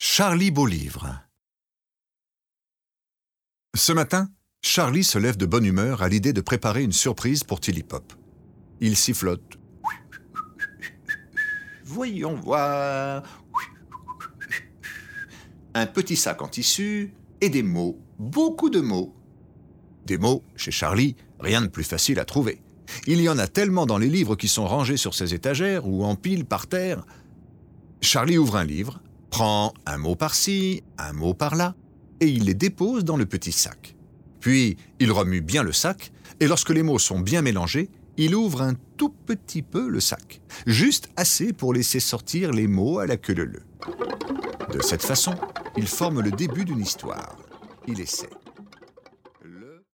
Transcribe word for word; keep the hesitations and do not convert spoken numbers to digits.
Charlie Beau-Livre. Ce matin, Charlie se lève de bonne humeur à l'idée de préparer une surprise pour Tilly Pop. Il sifflote. Voyons voir. Un petit sac en tissu et des mots, beaucoup de mots. Des mots, chez Charlie, rien de plus facile à trouver. Il y en a tellement dans les livres qui sont rangés sur ses étagères ou en pile par terre. Charlie ouvre un livre, prend un mot par-ci, un mot par-là, et il les dépose dans le petit sac. Puis, il remue bien le sac, et lorsque les mots sont bien mélangés, il ouvre un tout petit peu le sac, juste assez pour laisser sortir les mots à la queue leu leu. De cette façon, il forme le début d'une histoire. Il essaie.